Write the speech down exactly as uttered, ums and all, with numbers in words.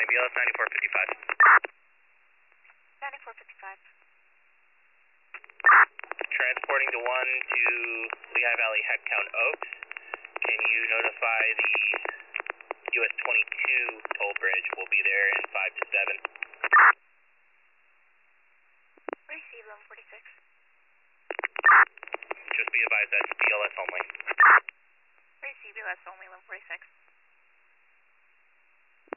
B L S ninety-four fifty-five. ninety-four fifty-five. Transporting to one to Lehigh Valley Headcount Oaks. Can you notify the U S twenty-two toll bridge? We'll be there in five to seven. Receive eleven forty-six. Just be advised that's B L S only. Receive B L S only eleven forty-six.